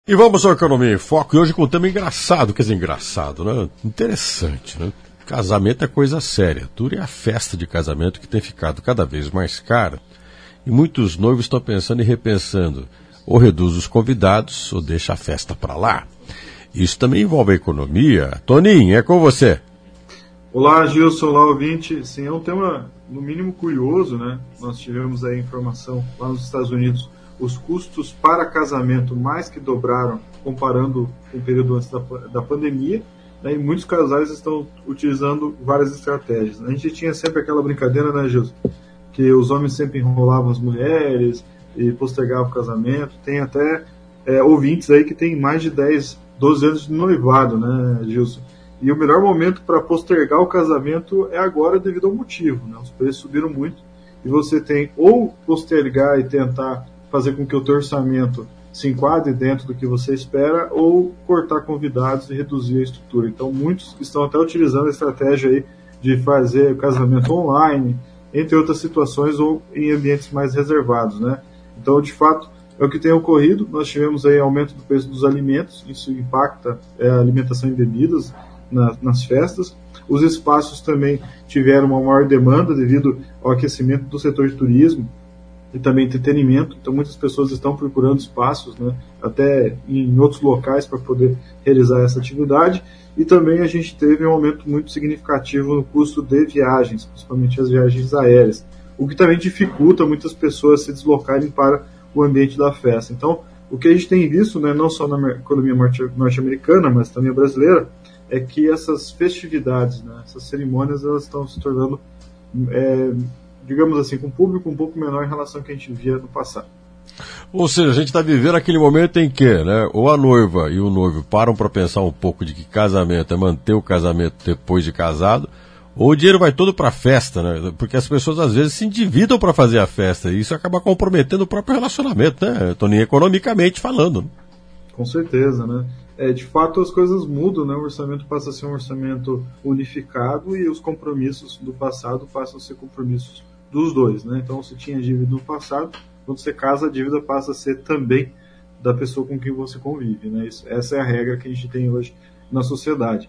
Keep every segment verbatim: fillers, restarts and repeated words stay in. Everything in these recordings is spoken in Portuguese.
E vamos ao Economia em Foco, e hoje com um tema engraçado, quer dizer, engraçado, né? Interessante, né? Casamento é coisa séria, dura é a festa de casamento que tem ficado cada vez mais cara, e muitos noivos estão pensando e repensando, ou reduz os convidados, ou deixa a festa para lá. Isso também envolve a economia. Toninho, é com você. Olá, Gilson, olá, ouvinte. Sim, é um tema, no mínimo, curioso, né? Nós tivemos aí informação lá nos Estados Unidos, os custos para casamento mais que dobraram comparando com o período antes da, da pandemia, né, e muitos casais estão utilizando várias estratégias. A gente tinha sempre aquela brincadeira, né, Gilson, que os homens sempre enrolavam as mulheres e postergavam o casamento. Tem até é, ouvintes aí que tem mais de dez, doze anos de noivado, né, Gilson? E o melhor momento para postergar o casamento é agora devido ao motivo, né? Os preços subiram muito e você tem ou postergar e tentar fazer com que o teu orçamento se enquadre dentro do que você espera, ou cortar convidados e reduzir a estrutura. Então, muitos estão até utilizando a estratégia aí de fazer o casamento online, entre outras situações, ou em ambientes mais reservados, né? Então, de fato, é o que tem ocorrido. Nós tivemos aí aumento do preço dos alimentos, isso impacta é, a alimentação e bebidas na, nas festas. Os espaços também tiveram uma maior demanda devido ao aquecimento do setor de turismo e também entretenimento. Então muitas pessoas estão procurando espaços, né, até em outros locais para poder realizar essa atividade. E também a gente teve um aumento muito significativo no custo de viagens, principalmente as viagens aéreas, o que também dificulta muitas pessoas se deslocarem para o ambiente da festa. Então o que a gente tem visto, né, não só na economia norte-americana, mas também brasileira, é que essas festividades, né, essas cerimônias, elas estão se tornando é, digamos assim, com um público um pouco menor em relação ao que a gente via no passado. Ou seja, a gente está vivendo aquele momento em que, né, ou a noiva e o noivo param para pensar um pouco de que casamento é manter o casamento depois de casado, ou o dinheiro vai todo para a festa, né? Porque as pessoas às vezes se endividam para fazer a festa, e isso acaba comprometendo o próprio relacionamento, né, Toninho, economicamente falando. Com certeza, né? É, de fato, as coisas mudam, né? O orçamento passa a ser um orçamento unificado e os compromissos do passado passam a ser compromissos dos dois, né? Então, se tinha dívida no passado, quando você casa, a dívida passa a ser também da pessoa com quem você convive, né? Isso, essa é a regra que a gente tem hoje na sociedade.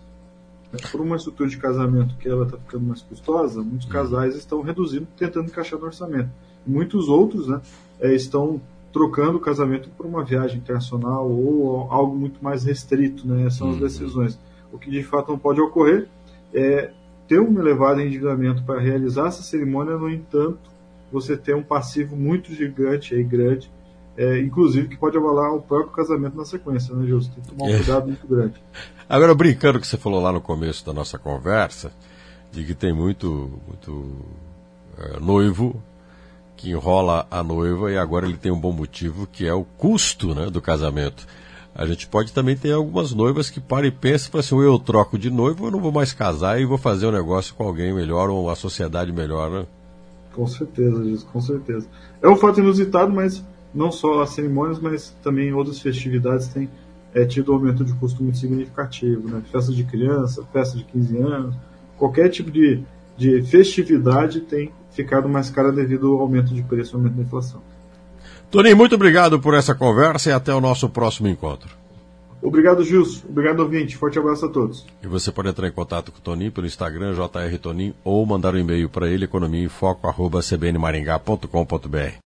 Por uma estrutura de casamento que ela está ficando mais custosa, muitos casais estão reduzindo, tentando encaixar no orçamento. Muitos outros, né, é, estão trocando o casamento por uma viagem internacional ou algo muito mais restrito, né? Essas são as decisões. O que de fato não pode ocorrer é ter um elevado endividamento para realizar essa cerimônia, no entanto, você ter um passivo muito gigante e grande, é, inclusive que pode abalar o próprio casamento na sequência, né, Gilson? Tem que tomar um cuidado muito grande. Agora, brincando que você falou lá no começo da nossa conversa, de que tem muito, muito é, noivo que enrola a noiva e agora ele tem um bom motivo, que é o custo, né, do casamento. A gente pode também ter algumas noivas que param e pensam, assim, ou eu troco de noivo, eu não vou mais casar e vou fazer um negócio com alguém melhor ou uma sociedade melhor, né? Com certeza, Jesus, com certeza. É um fato inusitado, mas não só as cerimônias, mas também outras festividades têm é, tido um aumento de custo muito significativo, né? Festa de criança, festa de quinze anos, qualquer tipo de, de festividade tem ficado mais cara devido ao aumento de preço, ao aumento da inflação. Toninho, muito obrigado por essa conversa e até o nosso próximo encontro. Obrigado, Gilson. Obrigado, ouvinte. Forte abraço a todos. E você pode entrar em contato com o Toninho pelo Instagram, J R Toninho, ou mandar um e-mail para ele, economia em foco arroba c b n maringá ponto com ponto b r.